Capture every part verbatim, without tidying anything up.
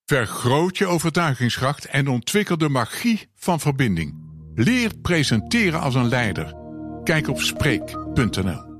Vergroot je overtuigingskracht en ontwikkel de magie van verbinding. Leer presenteren als een leider. Kijk op spreek punt n l.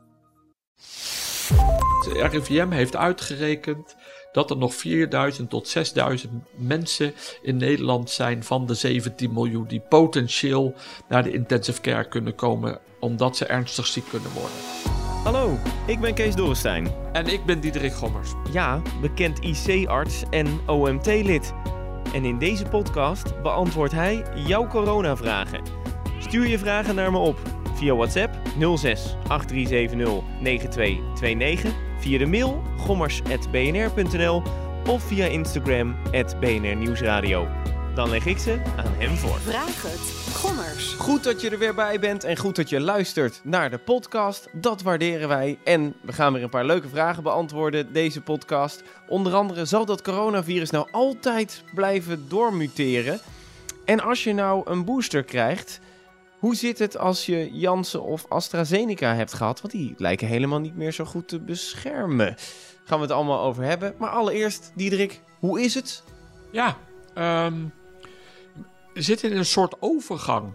De R I V M heeft uitgerekend dat er nog vierduizend tot zesduizend mensen in Nederland zijn van de zeventien miljoen die potentieel naar de intensive care kunnen komen omdat ze ernstig ziek kunnen worden. Hallo, ik ben Kees Dorrestein. En ik ben Diederik Gommers. Ja, bekend I C-arts en O M T-lid. En in deze podcast beantwoordt hij jouw coronavragen. Stuur je vragen naar me op via WhatsApp nul zes acht drie zeven nul negen twee twee negen, via de mail gommers apenstaartje b n r punt n l of via Instagram at b n r nieuwsradio. Dan leg ik ze aan hem voor. Vraag het, Gommers. Goed dat je er weer bij bent en goed dat je luistert naar de podcast. Dat waarderen wij. En we gaan weer een paar leuke vragen beantwoorden, deze podcast. Onder andere, zal dat coronavirus nou altijd blijven doormuteren? En als je nou een booster krijgt, hoe zit het als je Janssen of AstraZeneca hebt gehad? Want die lijken helemaal niet meer zo goed te beschermen. Gaan we het allemaal over hebben. Maar allereerst, Diederik, hoe is het? Ja, um, we zitten in een soort overgang.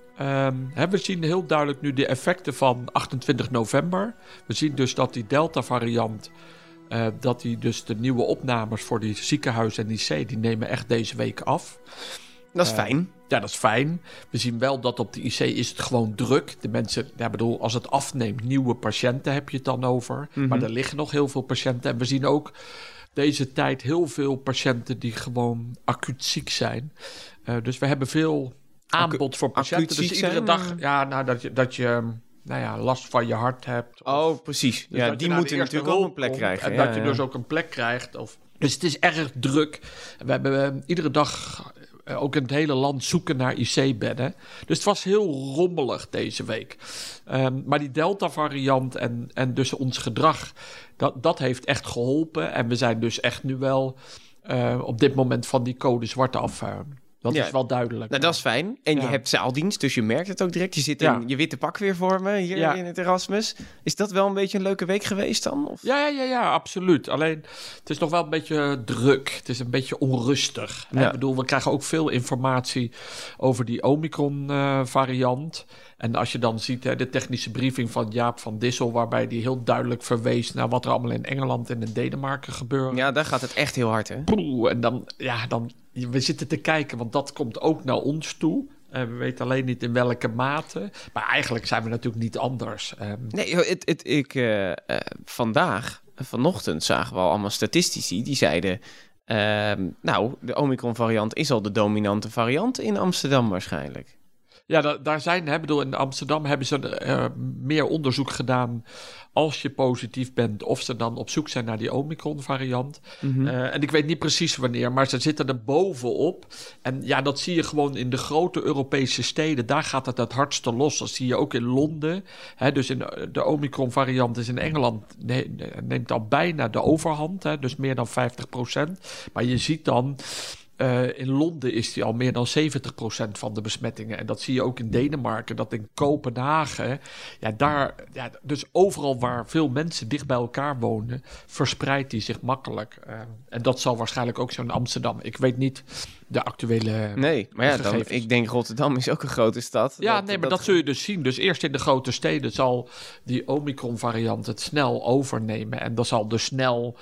Um, hè, we zien heel duidelijk nu de effecten van achtentwintig november. We zien dus dat die Delta-variant, uh, dat die dus de nieuwe opnames voor die ziekenhuizen en I C, die nemen echt deze week af. Dat is Uh, fijn. Ja, dat is fijn. We zien wel dat op de I C is het gewoon druk. De mensen, ja, bedoel, als het afneemt, nieuwe patiënten heb je het dan over. Mm-hmm. Maar er liggen nog heel veel patiënten. En we zien ook deze tijd heel veel patiënten die gewoon acuut ziek zijn. Uh, dus we hebben veel aanbod voor patiënten. Dus iedere zijn, dag, uh... ja, nou, dat je, dat je nou ja, last van je hart hebt. Of, Oh, precies. dus Ja, die moeten natuurlijk ook een plek krijgen. En ja, dat je ja. dus ook een plek krijgt. Of, dus het is erg druk. We hebben uh, iedere dag uh, ook in het hele land zoeken naar I C-bedden. Dus het was heel rommelig deze week. Um, maar die Delta-variant en, en dus ons gedrag, dat, dat heeft echt geholpen. En we zijn dus echt nu wel uh, op dit moment van die code zwart af. Uh, dat Ja. is wel duidelijk. Nou, dat is fijn. En je Ja. hebt zaaldienst, dus je merkt het ook direct. Je zit in Ja. je witte pak weer voor me hier Ja. in het Erasmus. Is dat wel een beetje een leuke week geweest dan? Of? Ja, ja, ja, ja, absoluut. Alleen, het is nog wel een beetje druk. Het is een beetje onrustig. Ja. Ik bedoel, we krijgen ook veel informatie over die Omicron-variant. Uh, en als je dan ziet hè, de technische briefing van Jaap van Dissel, waarbij die heel duidelijk verwees naar wat er allemaal in Engeland en in Denemarken gebeurt. Ja, daar gaat het echt heel hard, hè? Poeh, en dan, ja, dan, we zitten te kijken, want dat komt ook naar ons toe. En we weten alleen niet in welke mate. Maar eigenlijk zijn we natuurlijk niet anders. Um, Nee, joh, het, het, ik, uh, uh, vandaag, vanochtend zagen we al allemaal statistici die zeiden, Uh, nou, de Omicron-variant is al de dominante variant in Amsterdam waarschijnlijk. Ja, da- daar zijn, hè, bedoel, in Amsterdam hebben ze uh, meer onderzoek gedaan als je positief bent, of ze dan op zoek zijn naar die Omicron-variant. Mm-hmm. Uh, en ik weet niet precies wanneer, maar ze zitten er bovenop. En ja, dat zie je gewoon in de grote Europese steden. Daar gaat het het hardste los. Dat zie je ook in Londen. Hè, dus in de Omicron-variant is in Engeland ne- neemt al bijna de overhand. Hè, dus meer dan vijftig procent. Maar je ziet dan, Uh, in Londen is die al meer dan zeventig procent van de besmettingen. En dat zie je ook in Denemarken, dat in Kopenhagen. Ja, daar, ja, dus overal waar veel mensen dicht bij elkaar wonen, verspreidt die zich makkelijk. Uh, en dat zal waarschijnlijk ook zo in Amsterdam. Ik weet niet de actuele Nee, maar ja, dan, ik denk Rotterdam is ook een grote stad. Ja, dat, nee, maar dat, dat zul je dus zien. Dus eerst in de grote steden zal die Omicron-variant het snel overnemen. En dat zal dus snel,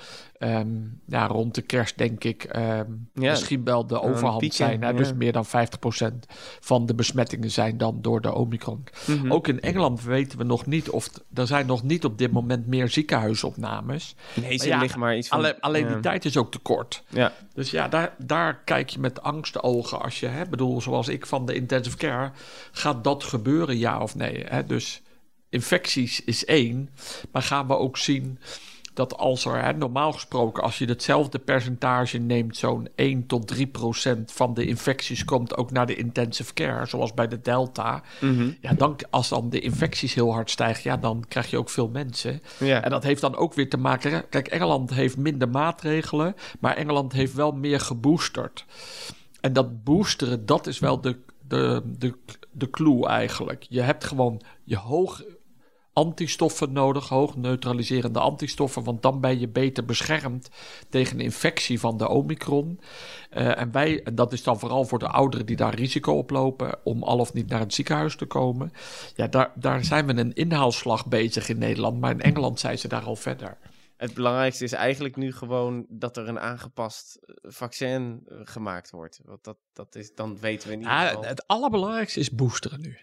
um, ja, rond de kerst denk ik, um, ja, misschien wel de overhand piekje, zijn. Hè? Ja. Dus meer dan vijftig procent van de besmettingen zijn dan door de Omicron. Mm-hmm. Ook in Engeland weten we nog niet of... T- er zijn nog niet op dit moment meer ziekenhuisopnames. Nee, ze ja, liggen maar iets van... Alleen, alleen ja. die tijd is ook te kort. Ja. Dus ja, daar, daar kijk je met angstogen als je, hè, bedoel, zoals ik van de intensive care, gaat dat gebeuren, ja of nee? Hè? Dus infecties is één, maar gaan we ook zien dat als er, hè, normaal gesproken, als je hetzelfde percentage neemt, zo'n één tot drie procent van de infecties komt ook naar de intensive care, zoals bij de Delta. Mm-hmm. Ja, dan, als dan de infecties heel hard stijgen, ja, dan krijg je ook veel mensen. Ja. En dat heeft dan ook weer te maken, kijk, Engeland heeft minder maatregelen, maar Engeland heeft wel meer geboosterd. En dat boosteren, dat is wel de, de, de, de clue eigenlijk. Je hebt gewoon je hoog antistoffen nodig, hoog neutraliserende antistoffen, want dan ben je beter beschermd tegen de infectie van de Omicron. Uh, en wij, en dat is dan vooral voor de ouderen die daar risico op lopen om al of niet naar het ziekenhuis te komen. Ja, daar, daar zijn we een inhaalslag bezig in Nederland, maar in Engeland zijn ze daar al verder. Het belangrijkste is eigenlijk nu gewoon dat er een aangepast vaccin gemaakt wordt. Want dat, dat is, dan weten we niet. Ja, het allerbelangrijkste is boosteren nu.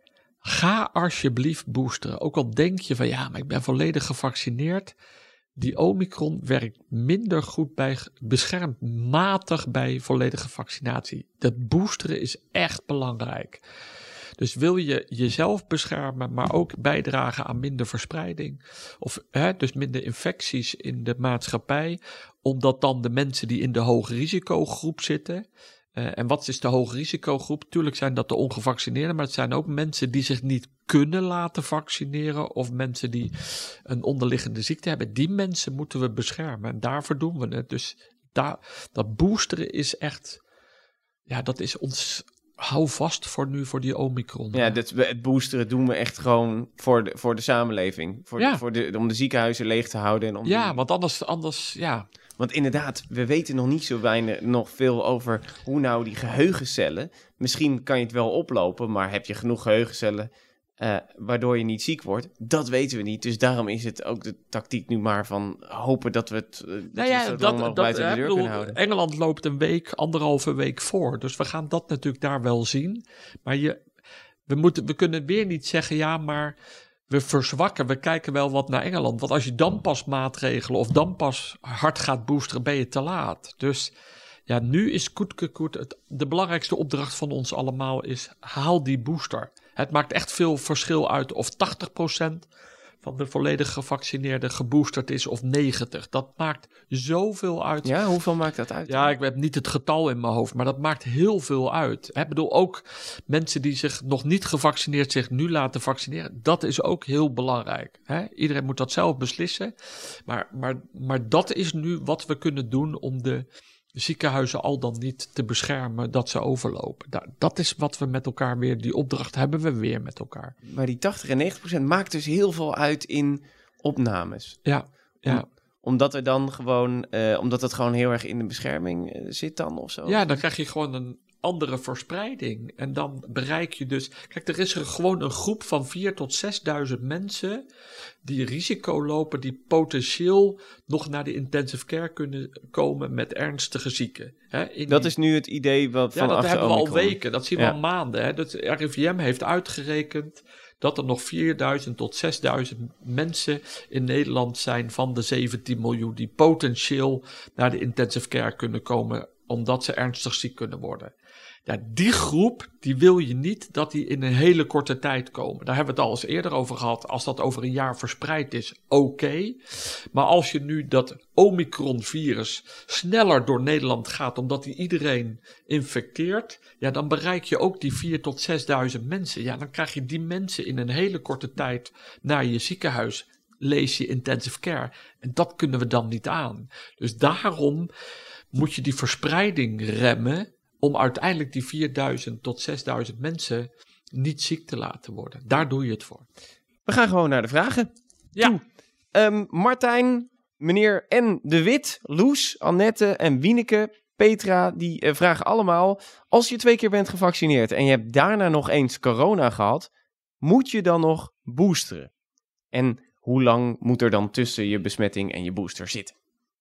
Ga alsjeblieft boosteren. Ook al denk je van ja, maar ik ben volledig gevaccineerd. Die Omicron werkt minder goed bij, beschermt matig bij volledige vaccinatie. Dat boosteren is echt belangrijk. Dus wil je jezelf beschermen, maar ook bijdragen aan minder verspreiding. Of hè, dus minder infecties in de maatschappij. Omdat dan de mensen die in de hoogrisicogroep zitten. Uh, en wat is de hoogrisicogroep? Tuurlijk zijn dat de ongevaccineerden, maar het zijn ook mensen die zich niet kunnen laten vaccineren. Of mensen die een onderliggende ziekte hebben. Die mensen moeten we beschermen en daarvoor doen we het. Dus daar, dat boosteren is echt, ja, dat is ons... Hou vast voor nu, voor die Omicron. Ja, dat, het boosteren doen we echt gewoon voor de, voor de samenleving. Voor ja. de, voor de, om de ziekenhuizen leeg te houden. En om ja, die... want anders, anders, ja. Want inderdaad, we weten nog niet zo weinig, nog veel over hoe nou die geheugencellen... Misschien kan je het wel oplopen, maar heb je genoeg geheugencellen... Uh, waardoor je niet ziek wordt, dat weten we niet. Dus daarom is het ook de tactiek nu maar van hopen dat we het uh, nou ja, zo dat, lang mogelijk dat, buiten de uh, deur bedoel, kunnen houden. Engeland loopt een week, anderhalve week voor. Dus we gaan dat natuurlijk daar wel zien. Maar je, we, moeten, we kunnen weer niet zeggen, ja, maar we verzwakken. We kijken wel wat naar Engeland. Want als je dan pas maatregelen of dan pas hard gaat boosteren, ben je te laat. Dus ja, nu is koetke koet. Het, de belangrijkste opdracht van ons allemaal is, haal die booster. Het maakt echt veel verschil uit of tachtig procent van de volledig gevaccineerden geboosterd is of negentig. Dat maakt zoveel uit. Ja, hoeveel maakt dat uit? Ja, ik heb niet het getal in mijn hoofd, maar dat maakt heel veel uit. Ik bedoel, ook mensen die zich nog niet gevaccineerd zich nu laten vaccineren, dat is ook heel belangrijk. Hè? Iedereen moet dat zelf beslissen. Maar, maar, maar dat is nu wat we kunnen doen om de ziekenhuizen al dan niet te beschermen dat ze overlopen. Da- dat is wat we met elkaar weer, die opdracht hebben we weer met elkaar. Maar die tachtig en negentig procent maakt dus heel veel uit in opnames. Ja, ja. Om, omdat er dan gewoon, uh, omdat het gewoon heel erg in de bescherming uh, zit dan of zo. Ja, dan krijg je gewoon een andere verspreiding. En dan bereik je dus... Kijk, er is er gewoon een groep van vierduizend tot zesduizend mensen die risico lopen, die potentieel nog naar de intensive care kunnen komen met ernstige zieken. Hè, in dat die... is nu het idee wat van Ja, dat achter hebben we Omicron. al weken. Dat zien we Ja. al maanden. Hè. Dat R I V M heeft uitgerekend dat er nog vierduizend tot zesduizend mensen in Nederland zijn van de zeventien miljoen die potentieel naar de intensive care kunnen komen omdat ze ernstig ziek kunnen worden. Ja, die groep, die wil je niet dat die in een hele korte tijd komen. Daar hebben we het al eens eerder over gehad. Als dat over een jaar verspreid is, oké. Okay. Maar als je nu dat Omicron-virus sneller door Nederland gaat, omdat die iedereen infecteert, ja, dan bereik je ook die vierduizend tot zesduizend mensen. Ja, dan krijg je die mensen in een hele korte tijd naar je ziekenhuis, lees je intensive care. En dat kunnen we dan niet aan. Dus daarom moet je die verspreiding remmen, om uiteindelijk die vierduizend tot zesduizend mensen niet ziek te laten worden. Daar doe je het voor. We gaan gewoon naar de vragen. Ja. Um, Martijn, meneer N. de Wit, Loes, Annette en Wieneke, Petra, die uh, vragen allemaal: als je twee keer bent gevaccineerd en je hebt daarna nog eens corona gehad, moet je dan nog boosteren? En hoe lang moet er dan tussen je besmetting en je booster zitten?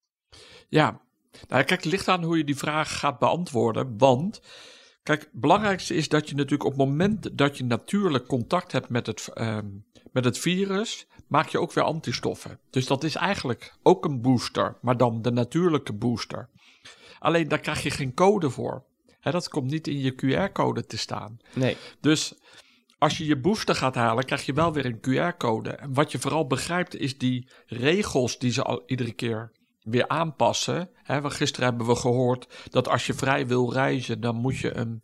Ja. Nou, kijk, het ligt aan hoe je die vraag gaat beantwoorden, want kijk, het belangrijkste is dat je natuurlijk op het moment dat je natuurlijk contact hebt met het, um, met het virus, maak je ook weer antistoffen. Dus dat is eigenlijk ook een booster, maar dan de natuurlijke booster. Alleen daar krijg je geen code voor. Hè, dat komt niet in je Q R-code te staan. Nee. Dus als je je booster gaat halen, krijg je wel weer een Q R-code. En wat je vooral begrijpt is die regels die ze al iedere keer weer aanpassen. He, gisteren hebben we gehoord dat als je vrij wil reizen, dan moet je een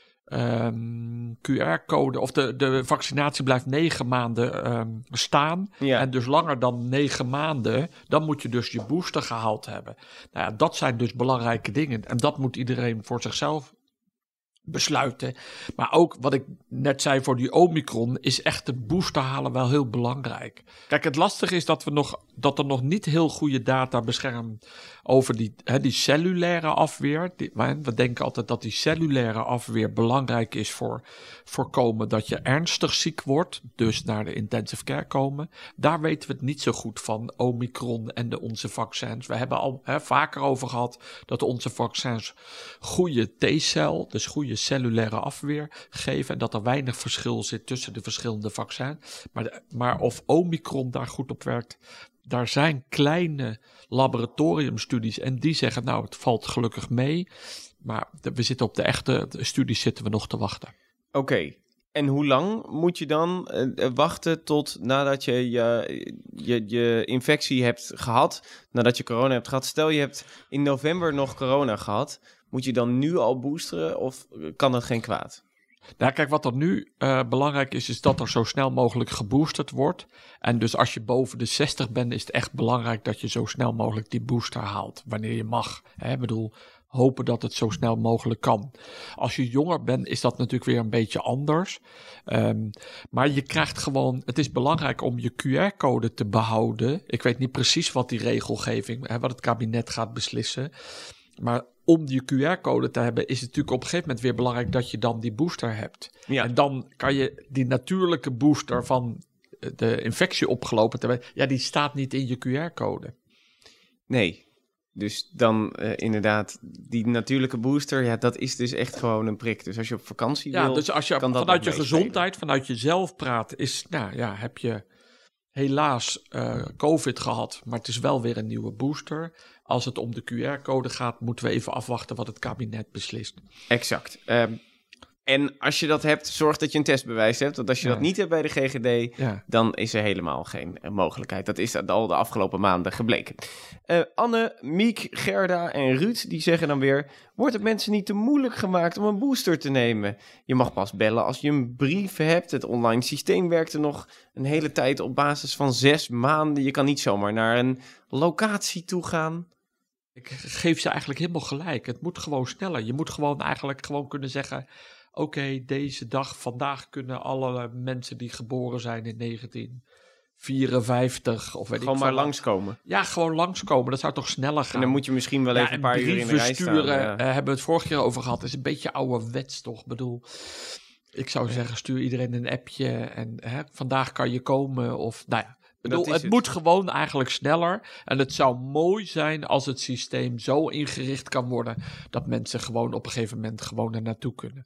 um, Q R-code, of de, de vaccinatie blijft negen maanden um, staan. Ja. En dus langer dan negen maanden, dan moet je dus je booster gehaald hebben. Nou ja, dat zijn dus belangrijke dingen. En dat moet iedereen voor zichzelf besluiten. Maar ook wat ik net zei voor die Omicron, is echt het booster halen wel heel belangrijk. Kijk, het lastige is dat we nog dat er nog niet heel goede data beschermen over die, hè, die cellulaire afweer. Die, we denken altijd dat die cellulaire afweer belangrijk is voor voorkomen dat je ernstig ziek wordt, dus naar de intensive care komen. Daar weten we het niet zo goed van, Omicron en de onze vaccins. We hebben al hè, vaker over gehad dat onze vaccins goede T-cel, dus goede cellulaire afweer geven en dat er weinig verschil zit tussen de verschillende vaccins. Maar, de, maar of Omicron daar goed op werkt, daar zijn kleine laboratoriumstudies en die zeggen, nou, het valt gelukkig mee. Maar de, we zitten op de echte de studies zitten we nog te wachten. Oké, okay. En hoe lang moet je dan uh, wachten tot nadat je je, je je infectie hebt gehad, nadat je corona hebt gehad? Stel je hebt in november nog corona gehad, moet je dan nu al boosteren of kan dat geen kwaad? Nou, kijk, wat er nu uh, belangrijk is, is dat er zo snel mogelijk geboosterd wordt. En dus als je boven de zestig bent, is het echt belangrijk dat je zo snel mogelijk die booster haalt. Wanneer je mag. Hè? Ik bedoel, hopen dat het zo snel mogelijk kan. Als je jonger bent, is dat natuurlijk weer een beetje anders. Um, maar je krijgt gewoon, het is belangrijk om je Q R-code te behouden. Ik weet niet precies wat die regelgeving, hè, wat het kabinet gaat beslissen. Maar om die Q R-code te hebben, is het natuurlijk op een gegeven moment weer belangrijk dat je dan die booster hebt. Ja. En dan kan je die natuurlijke booster van de infectie opgelopen te hebben, ja, die staat niet in je Q R-code. Nee, dus dan uh, inderdaad, die natuurlijke booster, ja, dat is dus echt gewoon een prik. Dus als je op vakantie ja, wil, dus als je kan dat vanuit je meespelen. gezondheid, vanuit jezelf praat, is, nou ja, heb je helaas uh, COVID gehad, maar het is wel weer een nieuwe booster. Als het om de Q R-code gaat, moeten we even afwachten wat het kabinet beslist. Exact. Um, en als je dat hebt, zorg dat je een testbewijs hebt. Want als je Ja. dat niet hebt bij de G G D, Ja. dan is er helemaal geen uh, mogelijkheid. Dat is al de afgelopen maanden gebleken. Uh, Anne, Miek, Gerda en Ruud, die zeggen dan weer, wordt het mensen niet te moeilijk gemaakt om een booster te nemen? Je mag pas bellen als je een brief hebt. Het online systeem werkte nog een hele tijd op basis van zes maanden. Je kan niet zomaar naar een locatie toe gaan. Ik geef ze eigenlijk helemaal gelijk. Het moet gewoon sneller. Je moet gewoon eigenlijk gewoon kunnen zeggen, oké, okay, deze dag, vandaag kunnen alle mensen die geboren zijn in negentien vierenvijftig of weet Gewoon ik maar wat. langskomen. Ja, gewoon langskomen. Dat zou toch sneller gaan. En dan moet je misschien wel ja, even een paar uur in de rij sturen, staan. Ja. uh, hebben we het vorige keer over gehad. Is een beetje ouderwets toch? Ik bedoel, ik zou zeggen, stuur iedereen een appje en hè, vandaag kan je komen of nou ja. Ik bedoel, het, het moet gewoon eigenlijk sneller. En het zou mooi zijn als het systeem zo ingericht kan worden dat mensen gewoon op een gegeven moment gewoon er naartoe kunnen.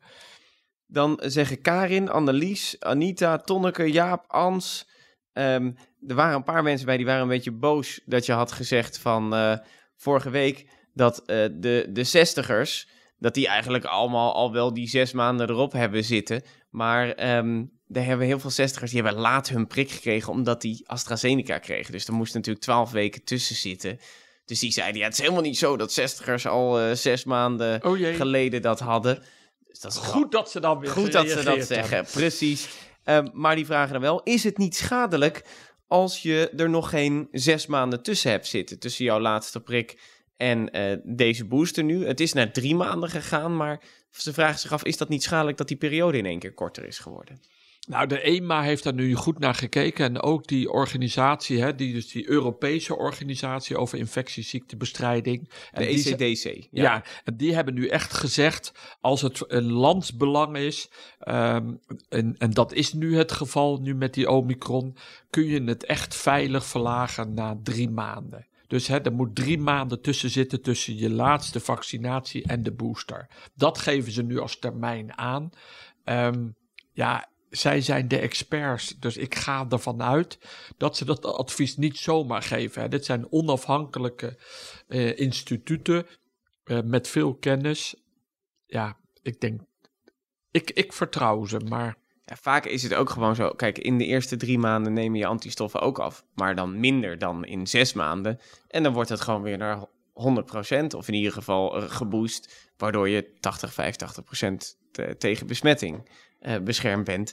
Dan zeggen Karin, Annelies, Anita, Tonneke, Jaap, Ans. Um, er waren een paar mensen bij die waren een beetje boos dat je had gezegd van uh, vorige week dat uh, de, de zestigers, dat die eigenlijk allemaal al wel die zes maanden erop hebben zitten. Maar um, er hebben heel veel zestigers, die hebben laat hun prik gekregen omdat die AstraZeneca kregen. Dus er moest natuurlijk twaalf weken tussen zitten. Dus die zeiden, ja, het is helemaal niet zo dat zestigers al uh, zes maanden oh jee. geleden dat hadden. Dus dat is goed dat ze dan weer Goed dat ze dat zeggen, hebben. Precies. Um, maar die vragen dan wel, is het niet schadelijk als je er nog geen zes maanden tussen hebt zitten? Tussen jouw laatste prik en uh, deze booster nu. Het is naar drie maanden gegaan, maar ze vragen zich af, is dat niet schadelijk dat die periode in één keer korter is geworden? Nou, de E M A heeft daar nu goed naar gekeken en ook die organisatie, hè, die, dus die Europese organisatie over infectieziektebestrijding. De E C D C. Ja. ja, en die hebben nu echt gezegd, als het een landsbelang is, um, en, en dat is nu het geval, nu met die Omicron, kun je het echt veilig verlagen na drie maanden. Dus hè, er moet drie maanden tussen zitten tussen je laatste vaccinatie en de booster. Dat geven ze nu als termijn aan. Um, ja, zij zijn de experts, dus ik ga ervan uit dat ze dat advies niet zomaar geven. Hè. Dit zijn onafhankelijke uh, instituten uh, met veel kennis. Ja, ik denk, ik, ik vertrouw ze, maar... Ja, vaak is het ook gewoon zo, kijk, in de eerste drie maanden nemen je antistoffen ook af, maar dan minder dan in zes maanden. En dan wordt het gewoon weer naar honderd procent, of in ieder geval uh, geboost, waardoor je tachtig, vijfentachtig procent te, tegen besmetting uh, beschermd bent.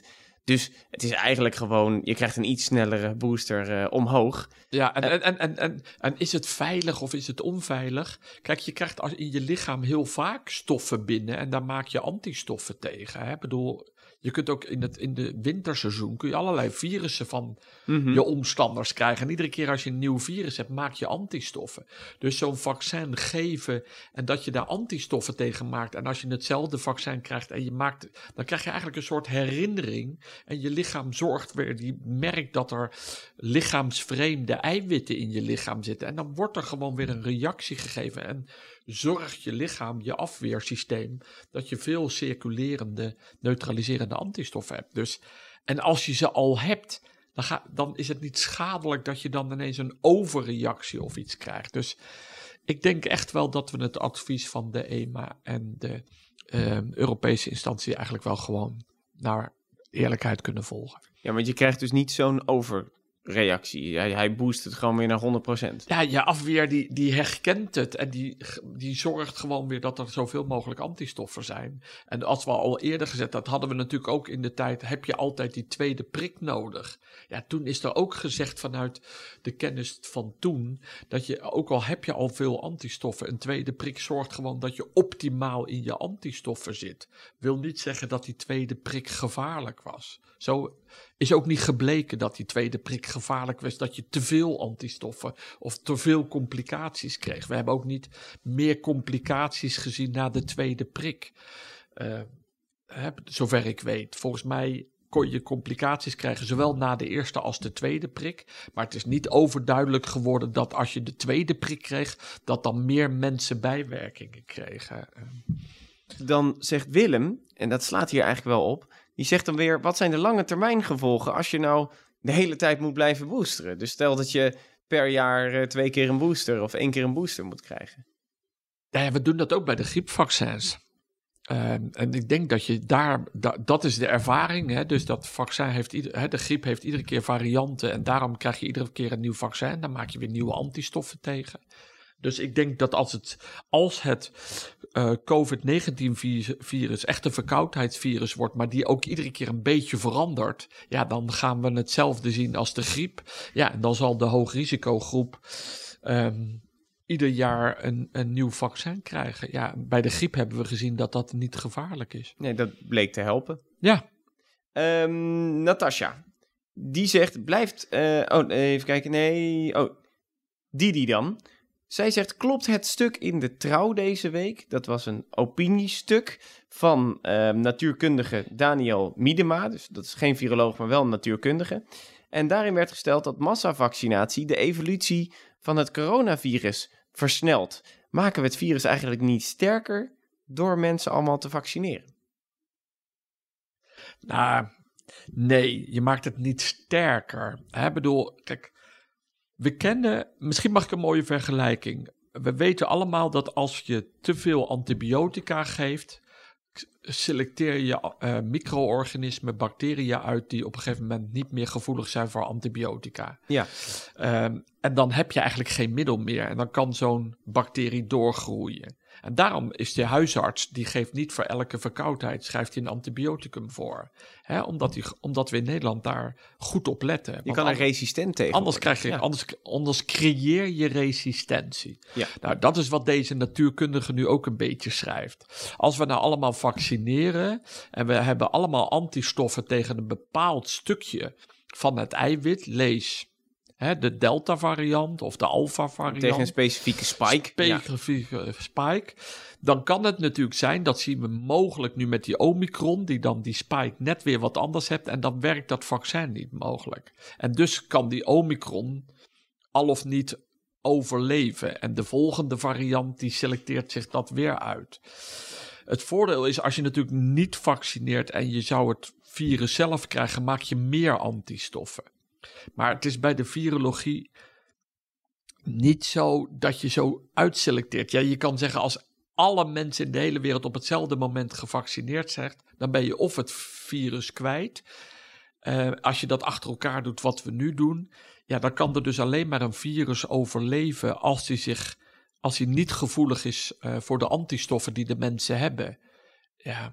Dus het is eigenlijk gewoon, je krijgt een iets snellere booster uh, omhoog. Ja, en, en, en, en, en, en is het veilig of is het onveilig? Kijk, je krijgt als in je lichaam heel vaak stoffen binnen en daar maak je antistoffen tegen. Hè? Ik bedoel, je kunt ook in het in de winterseizoen kun je allerlei virussen van mm-hmm. je omstanders krijgen. En iedere keer als je een nieuw virus hebt, maak je antistoffen. Dus zo'n vaccin geven en dat je daar antistoffen tegen maakt. En als je hetzelfde vaccin krijgt en je maakt, dan krijg je eigenlijk een soort herinnering. En je lichaam zorgt weer, die merkt dat er lichaamsvreemde eiwitten in je lichaam zitten. En dan wordt er gewoon weer een reactie gegeven. En zorgt je lichaam, je afweersysteem, dat je veel circulerende, neutraliserende antistoffen hebt. Dus, en als je ze al hebt, dan, ga, dan is het niet schadelijk dat je dan ineens een overreactie of iets krijgt. Dus ik denk echt wel dat we het advies van de E M A en de uh, Europese instantie eigenlijk wel gewoon naar eerlijkheid kunnen volgen. Ja, want je krijgt dus niet zo'n overreactie. Hij, hij boost het gewoon weer naar honderd procent. Ja, je afweer die, die herkent het en die, die zorgt gewoon weer dat er zoveel mogelijk antistoffen zijn. En als we al eerder gezegd, dat hadden we natuurlijk ook in de tijd, heb je altijd die tweede prik nodig. Ja, toen is er ook gezegd vanuit de kennis van toen, dat je, ook al heb je al veel antistoffen, een tweede prik zorgt gewoon dat je optimaal in je antistoffen zit. Wil niet zeggen dat die tweede prik gevaarlijk was. Zo is ook niet gebleken dat die tweede prik gevaarlijk was, dat je te veel antistoffen of te veel complicaties kreeg. We hebben ook niet meer complicaties gezien na de tweede prik. Uh, hè, zover ik weet. Volgens mij kon je complicaties krijgen, zowel na de eerste als de tweede prik. Maar het is niet overduidelijk geworden dat als je de tweede prik kreeg, dat dan meer mensen bijwerkingen kregen. Dan zegt Willem, en dat slaat hier eigenlijk wel op, die zegt dan weer, wat zijn de lange termijn gevolgen als je nou de hele tijd moet blijven boosteren? Dus stel dat je per jaar uh, twee keer een booster of één keer een booster moet krijgen. Ja, we doen dat ook bij de griepvaccins. Uh, en ik denk dat je daar, da, dat is de ervaring. Hè? Dus dat vaccin heeft, ieder, hè, de griep heeft iedere keer varianten en daarom krijg je iedere keer een nieuw vaccin. Dan maak je weer nieuwe antistoffen tegen. Dus ik denk dat als het, als het uh, covid negentien virus echt een verkoudheidsvirus wordt, maar die ook iedere keer een beetje verandert, ja, dan gaan we hetzelfde zien als de griep. Ja, en dan zal de hoogrisicogroep um, ieder jaar een, een nieuw vaccin krijgen. Ja, bij de griep hebben we gezien dat dat niet gevaarlijk is. Nee, dat bleek te helpen. Ja. Um, Natasja, die zegt, blijft, uh, oh, even kijken, nee, oh, Didi dan. Zij zegt, klopt het stuk in de Trouw deze week? Dat was een opiniestuk van uh, natuurkundige Daniel Miedema. Dus dat is geen viroloog, maar wel een natuurkundige. En daarin werd gesteld dat massavaccinatie de evolutie van het coronavirus versnelt. Maken we het virus eigenlijk niet sterker door mensen allemaal te vaccineren? Nou, nee, je maakt het niet sterker. Ik bedoel, kijk, we kennen, misschien mag ik een mooie vergelijking. We weten allemaal dat als je te veel antibiotica geeft, selecteer je uh, micro-organismen, bacteriën uit die op een gegeven moment niet meer gevoelig zijn voor antibiotica. Ja. Um, en dan heb je eigenlijk geen middel meer en dan kan zo'n bacterie doorgroeien. En daarom is de huisarts, die geeft niet voor elke verkoudheid, schrijft hij een antibioticum voor. Hè, omdat, die, omdat we in Nederland daar goed op letten. Je kan er anders, resistent tegen anders, krijg je, ja. anders, anders creëer je resistentie. Ja. Nou, dat is wat deze natuurkundige nu ook een beetje schrijft. Als we nou allemaal vaccineren en we hebben allemaal antistoffen tegen een bepaald stukje van het eiwit, lees Hè, de Delta-variant of de Alpha-variant. Tegen een specifieke spike. Specifieke ja. spike. Dan kan het natuurlijk zijn, dat zien we mogelijk nu met die Omicron, die dan die spike net weer wat anders hebt. En dan werkt dat vaccin niet mogelijk. En dus kan die Omicron al of niet overleven. En de volgende variant, die selecteert zich dat weer uit. Het voordeel is, als je natuurlijk niet vaccineert en je zou het virus zelf krijgen, maak je meer antistoffen. Maar het is bij de virologie niet zo dat je zo uitselecteert. Ja, je kan zeggen, als alle mensen in de hele wereld op hetzelfde moment gevaccineerd zijn, dan ben je of het virus kwijt. Uh, als je dat achter elkaar doet wat we nu doen, ja, dan kan er dus alleen maar een virus overleven als hij zich, als hij niet gevoelig is uh, voor de antistoffen die de mensen hebben. Ja.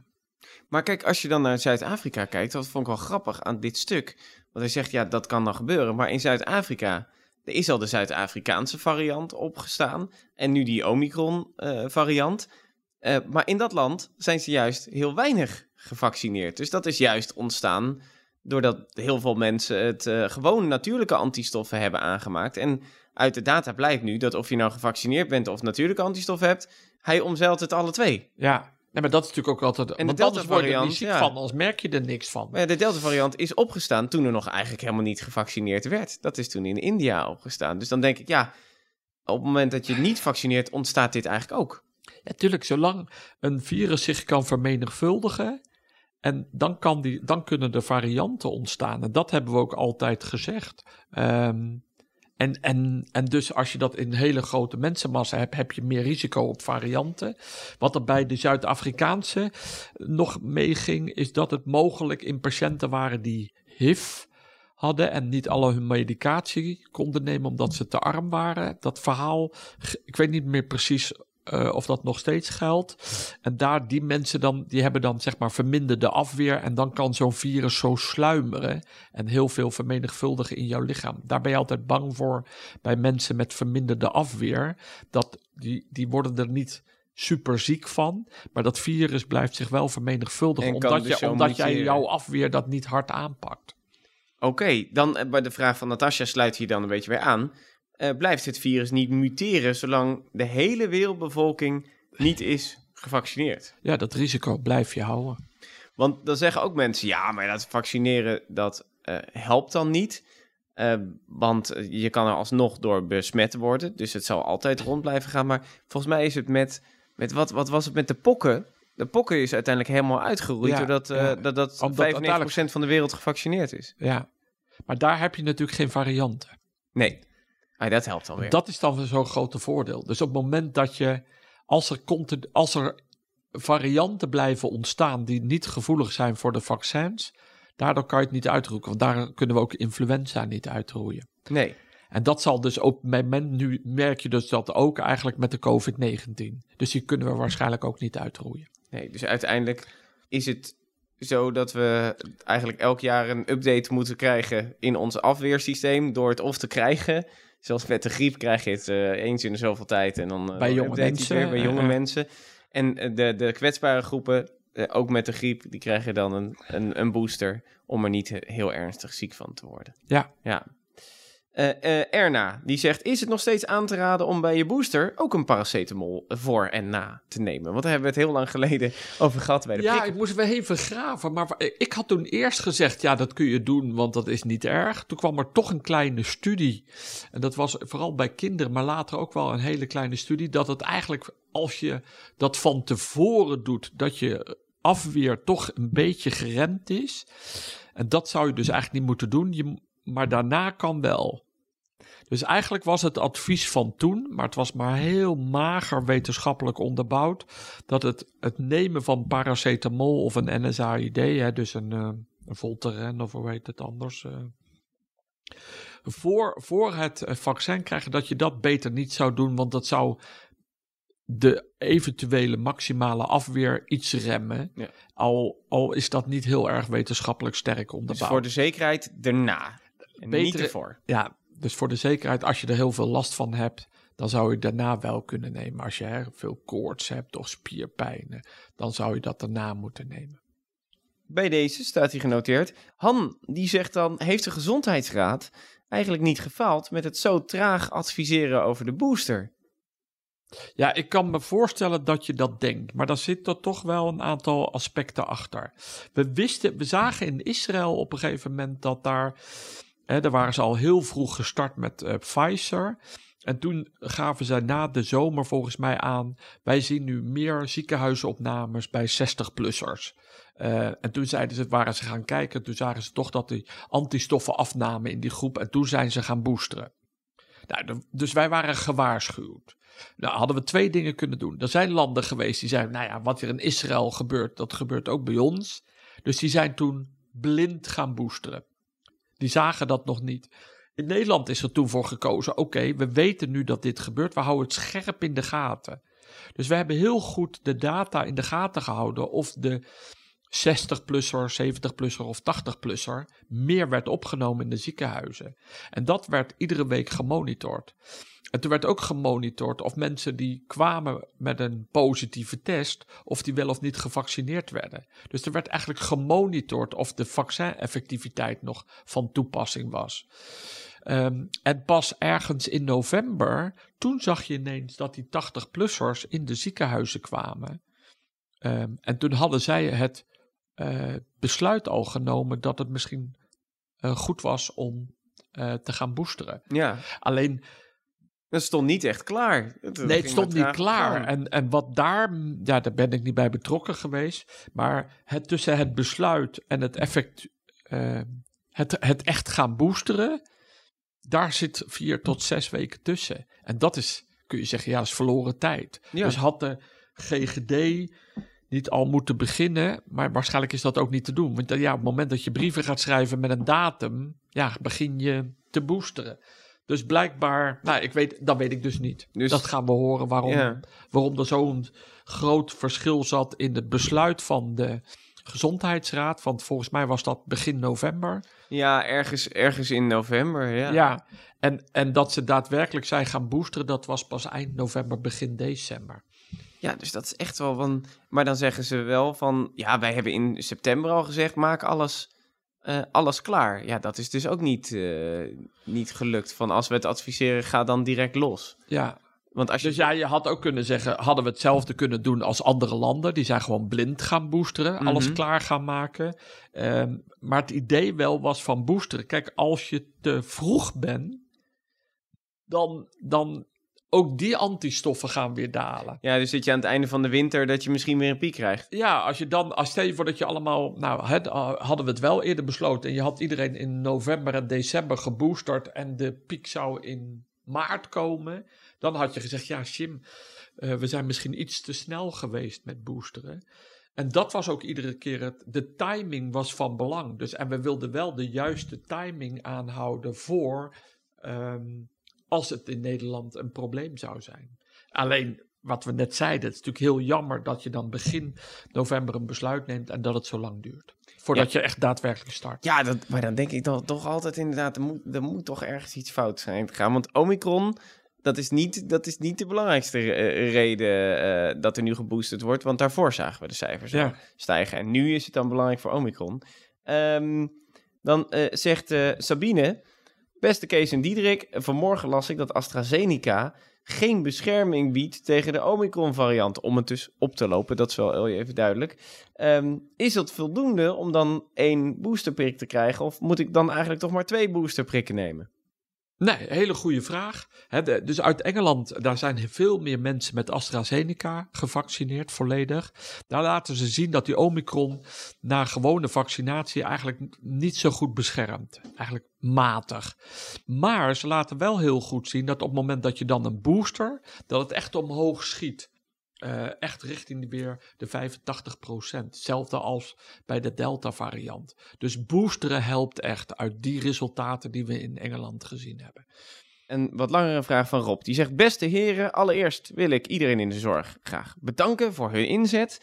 Maar kijk, als je dan naar Zuid-Afrika kijkt, dat vond ik wel grappig aan dit stuk. Want hij zegt, ja, dat kan dan gebeuren. Maar in Zuid-Afrika, er is al de Zuid-Afrikaanse variant opgestaan. En nu die Omicron-variant. Uh, uh, maar in dat land zijn ze juist heel weinig gevaccineerd. Dus dat is juist ontstaan doordat heel veel mensen het uh, gewoon natuurlijke antistoffen hebben aangemaakt. En uit de data blijkt nu dat of je nou gevaccineerd bent of natuurlijke antistoffen hebt, hij omzeilt het alle twee. Ja. Nee, maar dat is natuurlijk ook altijd... En want de anders word je er niet ziek ja. van, anders merk je er niks van. Maar ja, de Delta-variant is opgestaan toen er nog eigenlijk helemaal niet gevaccineerd werd. Dat is toen in India opgestaan. Dus dan denk ik, ja, op het moment dat je niet vaccineert, ontstaat dit eigenlijk ook. Ja, tuurlijk, zolang een virus zich kan vermenigvuldigen, en dan, kan die, dan kunnen er varianten ontstaan. En dat hebben we ook altijd gezegd. Um, En, en, en dus als je dat in hele grote mensenmassa hebt, heb je meer risico op varianten. Wat er bij de Zuid-Afrikaanse nog meeging, is dat het mogelijk in patiënten waren die H I V hadden en niet alle hun medicatie konden nemen omdat ze te arm waren. Dat verhaal, ik weet niet meer precies uh, of dat nog steeds geldt. En daar die mensen dan, die hebben dan zeg maar verminderde afweer en dan kan zo'n virus zo sluimeren en heel veel vermenigvuldigen in jouw lichaam. Daar ben je altijd bang voor bij mensen met verminderde afweer. Dat die, die worden er niet super ziek van, maar dat virus blijft zich wel vermenigvuldigen omdat, dus je, omdat jij jouw afweer dat niet hard aanpakt. Oké, okay, dan bij de vraag van Natasja sluit hier dan een beetje bij aan. Uh, blijft het virus niet muteren zolang de hele wereldbevolking niet is gevaccineerd? Ja, dat risico blijf je houden. Want dan zeggen ook mensen, ja, maar dat vaccineren, dat uh, helpt dan niet. Uh, want je kan er alsnog door besmet worden, dus het zal altijd rond blijven gaan. Maar volgens mij is het met, met wat, wat was het met de pokken? De pokken is uiteindelijk helemaal uitgeroeid, ja, doordat uh, ja. dat, dat vijfennegentig procent van de wereld gevaccineerd is. Ja, maar daar heb je natuurlijk geen varianten. Nee. Ah, dat helpt alweer. Dat is dan weer zo'n grote voordeel. Dus op het moment dat je, als er, content, als er varianten blijven ontstaan die niet gevoelig zijn voor de vaccins, daardoor kan je het niet uitroeien. Want daar kunnen we ook influenza niet uitroeien. Nee. En dat zal dus op het moment, nu merk je dus dat ook eigenlijk met de covid negentien. Dus die kunnen we waarschijnlijk ook niet uitroeien. Nee, dus uiteindelijk is het zo dat we eigenlijk elk jaar een update moeten krijgen in ons afweersysteem door het of te krijgen. Zoals met de griep krijg je het uh, eens in de zoveel tijd en dan uh, bij jonge mensen. Weer bij jonge uh, mensen. En uh, de, de kwetsbare groepen, uh, ook met de griep, die krijgen dan een, een, een booster om er niet heel ernstig ziek van te worden. Ja. Ja. Uh, uh, Erna, die zegt, is het nog steeds aan te raden om bij je booster ook een paracetamol voor en na te nemen? Want daar hebben we het heel lang geleden over gehad bij de Ja, prik. ik moest weer even graven, maar ik had toen eerst gezegd, ja, dat kun je doen, want dat is niet erg. Toen kwam er toch een kleine studie, en dat was vooral bij kinderen, maar later ook wel een hele kleine studie, dat het eigenlijk, als je dat van tevoren doet, dat je afweer toch een beetje geremd is. En dat zou je dus eigenlijk niet moeten doen, je, maar daarna kan wel. Dus eigenlijk was het advies van toen, maar het was maar heel mager wetenschappelijk onderbouwd, dat het, het nemen van paracetamol of een N S A I D, hè, dus een, uh, een Voltaren of hoe heet het anders, uh, voor, voor het vaccin krijgen, dat je dat beter niet zou doen, want dat zou de eventuele maximale afweer iets remmen, ja. al, al is dat niet heel erg wetenschappelijk sterk onderbouwd. Dus voor de zekerheid daarna, en beter, niet ervoor. Ja. Dus voor de zekerheid, als je er heel veel last van hebt, dan zou je daarna wel kunnen nemen. Als je hè, veel koorts hebt of spierpijnen, dan zou je dat daarna moeten nemen. Bij deze staat hier genoteerd. Han, die zegt dan, heeft de Gezondheidsraad eigenlijk niet gefaald met het zo traag adviseren over de booster? Ja, ik kan me voorstellen dat je dat denkt, maar daar zit er toch wel een aantal aspecten achter. We wisten, we zagen in Israël op een gegeven moment dat daar, hè, daar waren ze al heel vroeg gestart met uh, Pfizer. En toen gaven zij na de zomer volgens mij aan, wij zien nu meer ziekenhuisopnames bij zestig-plussers. Uh, en toen zeiden ze, waren ze gaan kijken, toen zagen ze toch dat die antistoffen afnamen in die groep en toen zijn ze gaan boosteren. Nou, dus wij waren gewaarschuwd. Nou, hadden we twee dingen kunnen doen. Er zijn landen geweest die zeiden, nou ja, wat er in Israël gebeurt, dat gebeurt ook bij ons. Dus die zijn toen blind gaan boosteren. Die zagen dat nog niet. In Nederland is er toen voor gekozen, oké, okay, we weten nu dat dit gebeurt, we houden het scherp in de gaten. Dus we hebben heel goed de data in de gaten gehouden of de zestig-plusser, zeventig-plusser of tachtig-plusser meer werd opgenomen in de ziekenhuizen. En dat werd iedere week gemonitord. En toen werd ook gemonitord of mensen die kwamen met een positieve test, of die wel of niet gevaccineerd werden. Dus er werd eigenlijk gemonitord of de vaccineffectiviteit nog van toepassing was. Um, en pas ergens in november, toen zag je ineens dat die tachtig-plussers in de ziekenhuizen kwamen. Um, en toen hadden zij het uh, besluit al genomen dat het misschien uh, goed was om uh, te gaan boosteren. Ja. Alleen... Het stond niet echt klaar. Het, nee, het stond niet klaar. En, en wat daar, ja, daar ben ik niet bij betrokken geweest. Maar het, tussen het besluit en het effect, uh, het, het echt gaan boosteren, daar zit vier tot zes weken tussen. En dat is, kun je zeggen, ja, dat is verloren tijd. Ja. Dus had de G G D niet al moeten beginnen, maar waarschijnlijk is dat ook niet te doen. Want ja, op het moment dat je brieven gaat schrijven met een datum, ja, begin je te boosteren. Dus blijkbaar, nou, ik weet, dat weet ik dus niet. Dus, dat gaan we horen waarom, ja. waarom er zo'n groot verschil zat in het besluit van de Gezondheidsraad. Want volgens mij was dat begin november. Ja, ergens, ergens in november, ja. Ja, en, en dat ze daadwerkelijk zijn gaan boosteren, dat was pas eind november, begin december. Ja, dus dat is echt wel van... Maar dan zeggen ze wel van, ja, wij hebben in september al gezegd, maak alles... Uh, alles klaar. Ja, dat is dus ook niet, uh, niet gelukt. Van als we het adviseren, ga dan direct los. Ja. Want als je... Dus ja, je had ook kunnen zeggen, hadden we hetzelfde kunnen doen als andere landen. Die zijn gewoon blind gaan boosteren, mm-hmm. alles klaar gaan maken. Um, maar het idee wel was van boosteren. Kijk, als je te vroeg bent, dan... dan ook die antistoffen gaan weer dalen. Ja, dus zit je aan het einde van de winter dat je misschien weer een piek krijgt. Ja, als je dan, als stel je voor dat je allemaal, nou, het, hadden we het wel eerder besloten en je had iedereen in november en december geboosterd en de piek zou in maart komen, dan had je gezegd, ja, Jim, uh, we zijn misschien iets te snel geweest met boosteren. En dat was ook iedere keer het, de timing was van belang. Dus, en we wilden wel de juiste timing aanhouden voor... Um, als het in Nederland een probleem zou zijn. Alleen, wat we net zeiden, het is natuurlijk heel jammer dat je dan begin november een besluit neemt en dat het zo lang duurt. Voordat ja. je echt daadwerkelijk start. Ja, dat, maar dan denk ik dan toch altijd inderdaad, er moet, er moet toch ergens iets fout zijn gegaan. Want Omicron, dat is niet, dat is niet de belangrijkste uh, reden uh, dat er nu geboosterd wordt. Want daarvoor zagen we de cijfers ja. stijgen. En nu is het dan belangrijk voor Omicron. Um, dan uh, zegt uh, Sabine... Beste Kees en Diederik, vanmorgen las ik dat AstraZeneca geen bescherming biedt tegen de Omicron-variant. Om het dus op te lopen, dat is wel heel even duidelijk. Um, is dat voldoende om dan één boosterprik te krijgen? Of moet ik dan eigenlijk toch maar twee boosterprikken nemen? Nee, hele goede vraag. He, de, dus uit Engeland, daar zijn veel meer mensen met AstraZeneca gevaccineerd, volledig. Daar laten ze zien dat die Omicron na gewone vaccinatie eigenlijk niet zo goed beschermt. Eigenlijk matig. Maar ze laten wel heel goed zien dat op het moment dat je dan een booster, dat het echt omhoog schiet. Uh, echt richting weer de vijfentachtig procent. Hetzelfde als bij de Delta-variant. Dus boosteren helpt echt uit die resultaten die we in Engeland gezien hebben. Een wat langere vraag van Rob. Die zegt, beste heren, allereerst wil ik iedereen in de zorg graag bedanken voor hun inzet.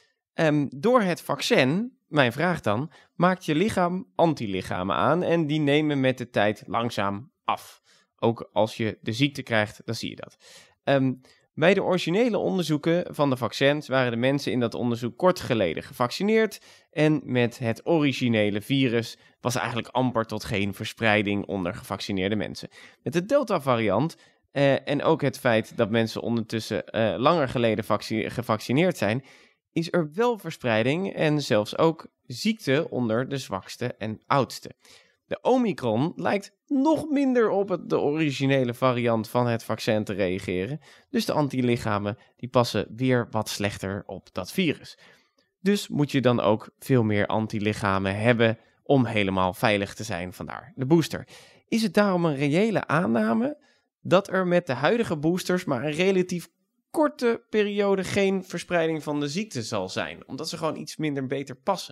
Um, door het vaccin, mijn vraag dan, maakt je lichaam antilichamen aan en die nemen met de tijd langzaam af. Ook als je de ziekte krijgt, dan zie je dat. Um, Bij de originele onderzoeken van de vaccins waren de mensen in dat onderzoek kort geleden gevaccineerd en met het originele virus was eigenlijk amper tot geen verspreiding onder gevaccineerde mensen. Met de Delta-variant uh, en ook het feit dat mensen ondertussen uh, langer geleden vac- gevaccineerd zijn, is er wel verspreiding en zelfs ook ziekte onder de zwakste en oudste. De Omicron lijkt nog minder op het, de originele variant van het vaccin te reageren. Dus de antilichamen die passen weer wat slechter op dat virus. Dus moet je dan ook veel meer antilichamen hebben om helemaal veilig te zijn, vandaar de booster. Is het daarom een reële aanname dat er met de huidige boosters maar een relatief korte periode geen verspreiding van de ziekte zal zijn? Omdat ze gewoon iets minder beter passen.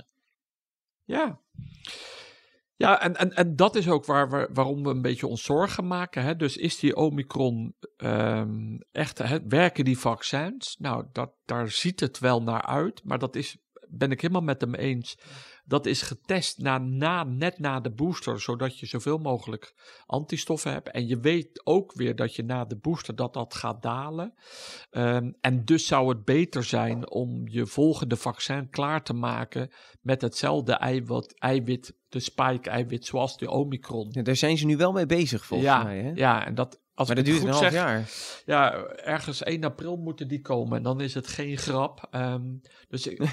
Ja. Ja, en, en, en dat is ook waar we, waarom we een beetje ons zorgen maken. Hè? Dus is die Omicron um, echt, hè, werken die vaccins? Nou, dat, daar ziet het wel naar uit, maar dat is ben ik helemaal met hem eens. Dat is getest na, na, net na de booster, zodat je zoveel mogelijk antistoffen hebt. En je weet ook weer dat je na de booster dat dat gaat dalen. Um, en dus zou het beter zijn om je volgende vaccin klaar te maken met hetzelfde eiwit, eiwit de spike-eiwit zoals de Omicron. Ja, daar zijn ze nu wel mee bezig volgens ja, mij. Hè? Ja, en dat... Als maar dat duurt goed een half zeg, jaar. Ja, ergens één april moeten die komen. En dan is het geen grap. Um, dus ik...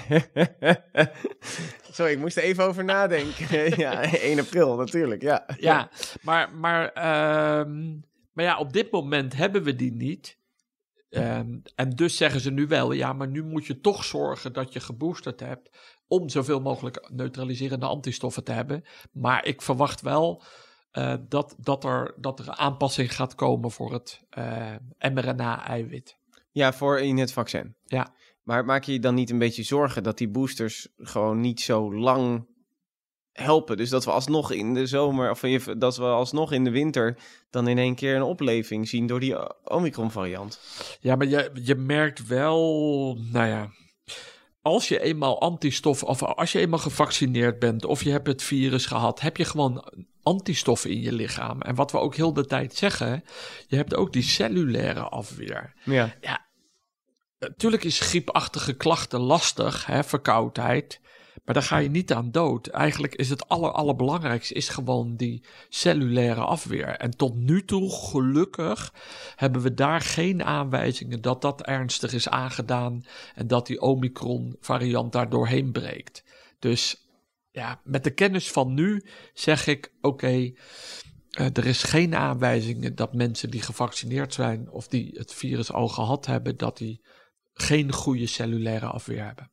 Sorry, ik moest er even over nadenken. Ja, één april natuurlijk, ja. Ja, maar, maar, um, maar ja, op dit moment hebben we die niet. Um, en dus zeggen ze nu wel, ja, maar nu moet je toch zorgen dat je geboosterd hebt om zoveel mogelijk neutraliserende antistoffen te hebben. Maar ik verwacht wel... Uh, dat, dat, er, dat er een aanpassing gaat komen voor het uh, mRNA-eiwit. Ja, voor in het vaccin. Ja. Maar maak je je dan niet een beetje zorgen dat die boosters gewoon niet zo lang helpen? Dus dat we alsnog in de zomer, of dat we alsnog in de winter dan in één keer een opleving zien door die Omicron-variant. Ja, maar je, je merkt wel, nou ja... Als je eenmaal antistoffen, of als je eenmaal gevaccineerd bent, of je hebt het virus gehad, heb je gewoon antistoffen in je lichaam. En wat we ook heel de tijd zeggen, je hebt ook die cellulaire afweer. Ja. Ja, natuurlijk is griepachtige klachten lastig, hè, verkoudheid, maar daar ga je niet aan dood. Eigenlijk is het aller, allerbelangrijkste is gewoon die cellulaire afweer. En tot nu toe, gelukkig, hebben we daar geen aanwijzingen dat dat ernstig is aangedaan en dat die Omicron-variant daar doorheen breekt. Dus ja, met de kennis van nu zeg ik, oké, okay, uh, er is geen aanwijzingen dat mensen die gevaccineerd zijn of die het virus al gehad hebben, dat die geen goede cellulaire afweer hebben.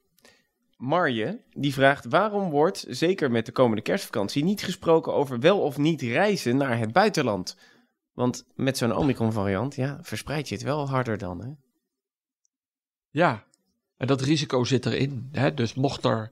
Marje, die vraagt waarom wordt, zeker met de komende kerstvakantie, niet gesproken over wel of niet reizen naar het buitenland? Want met zo'n Omicron-variant, ja, verspreid je het wel harder dan, hè? Ja, en dat risico zit erin. Hè? Dus mocht er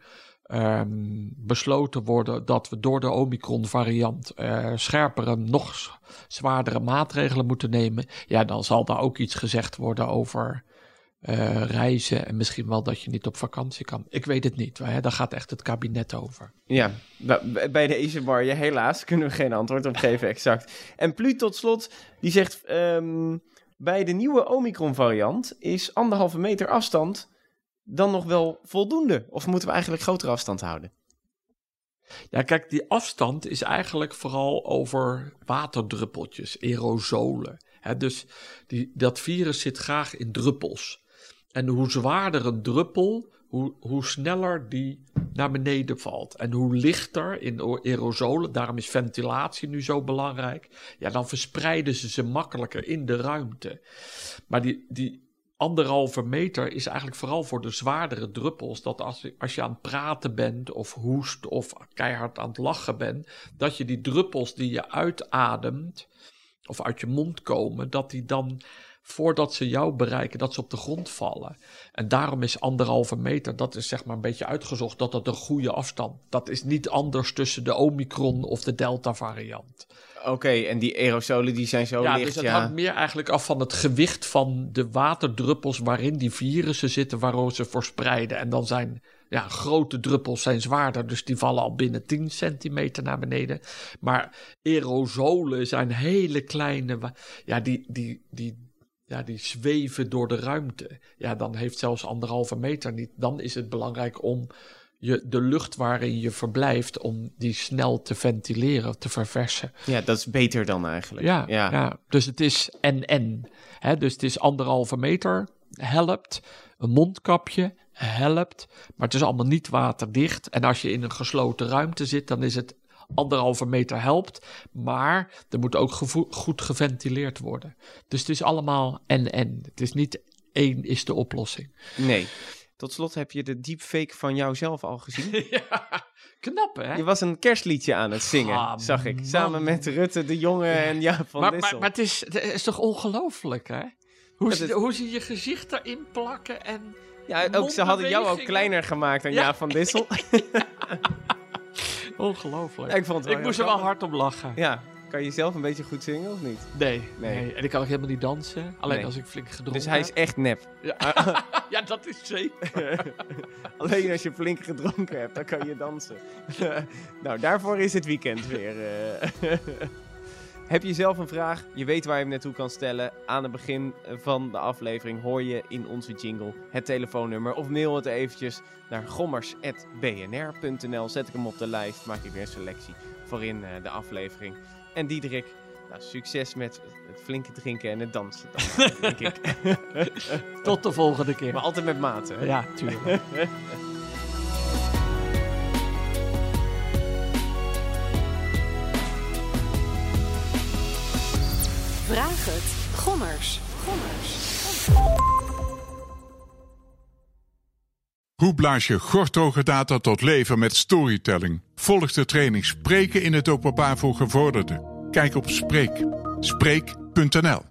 um, besloten worden dat we door de Omicron-variant uh, scherpere, nog zwaardere maatregelen moeten nemen, ja, dan zal daar ook iets gezegd worden over Uh, reizen en misschien wel dat je niet op vakantie kan. Ik weet het niet, hè? Daar gaat echt het kabinet over. Ja, bij deze Marje helaas kunnen we geen antwoord op geven exact. En Plu tot slot, die zegt, um, bij de nieuwe Omicron variant is anderhalve meter afstand dan nog wel voldoende? Of moeten we eigenlijk grotere afstand houden? Ja, kijk, die afstand is eigenlijk vooral over waterdruppeltjes, aerosolen. Hè? Dus die, dat virus zit graag in druppels. En hoe zwaarder een druppel, hoe, hoe sneller die naar beneden valt. En hoe lichter in aerosolen, daarom is ventilatie nu zo belangrijk, ja, dan verspreiden ze ze makkelijker in de ruimte. Maar die, die anderhalve meter is eigenlijk vooral voor de zwaardere druppels, dat als je, als je aan het praten bent of hoest of keihard aan het lachen bent, dat je die druppels die je uitademt of uit je mond komen, dat die dan, voordat ze jou bereiken, dat ze op de grond vallen. En daarom is anderhalve meter, dat is zeg maar een beetje uitgezocht, dat dat een goede afstand. Dat is niet anders tussen de Omicron of de Delta variant. Oké, okay, en die aerosolen die zijn zo ja, licht, dus het ja. hangt meer eigenlijk af van het gewicht van de waterdruppels waarin die virussen zitten, waarom ze verspreiden. En dan zijn, ja, grote druppels zijn zwaarder, dus die vallen al binnen tien centimeter naar beneden. Maar aerosolen zijn hele kleine, ja, die, die, die, ja, die zweven door de ruimte. Ja, dan heeft zelfs anderhalve meter niet. Dan is het belangrijk om je, de lucht waarin je verblijft, om die snel te ventileren, te verversen. Ja, dat is beter dan eigenlijk. Ja, ja. ja. Dus het is en-en. Hè? Dus het is anderhalve meter, helpt. Een mondkapje, helpt. Maar het is allemaal niet waterdicht. En als je in een gesloten ruimte zit, dan is het anderhalve meter helpt. Maar er moet ook gevo- goed geventileerd worden. Dus het is allemaal en-en. Het is niet één is de oplossing. Nee. Tot slot, heb je de deepfake van jouzelf al gezien? Ja, knap hè? Je was een kerstliedje aan het zingen, ah, zag ik. Man. Samen met Rutte de Jonge en Jaap van maar, Dissel. Maar, maar het, is, het is toch ongelooflijk hè? Hoe, ze, het... hoe ze je gezicht erin plakken en... Ja, ook, ze hadden jou ook kleiner gemaakt dan ja. Jaap van Dissel. Ongelooflijk. Ja, ik vond het wel ik moest er wel hard om lachen. Ja. Kan je zelf een beetje goed zingen of niet? Nee, Nee. nee. En ik kan ook helemaal niet dansen. Alleen Nee. als ik flink gedronken Dus hij is heb. echt nep. Ja. Ja, dat is zeker. Alleen als je flink gedronken hebt, dan kan je dansen. Nou, daarvoor is het weekend weer. eh. Heb je zelf een vraag? Je weet waar je hem naartoe kan stellen. Aan het begin van de aflevering hoor je in onze jingle het telefoonnummer. Of mail het eventjes naar gommers punt b n r punt n l. Zet ik hem op de lijst, maak ik weer een selectie voor in uh, de aflevering. En Diederik, nou, succes met het flinke drinken en het dansen. Dan, denk ik. Tot de volgende keer. Maar altijd met mate. Hè? Ja, tuurlijk. Vraag het. Gommers. Gommers. Hoe blaas je gorthoge data tot leven met storytelling? Volg de training Spreken in het openbaar voor gevorderden. Kijk op Spreek. Spreek punt n l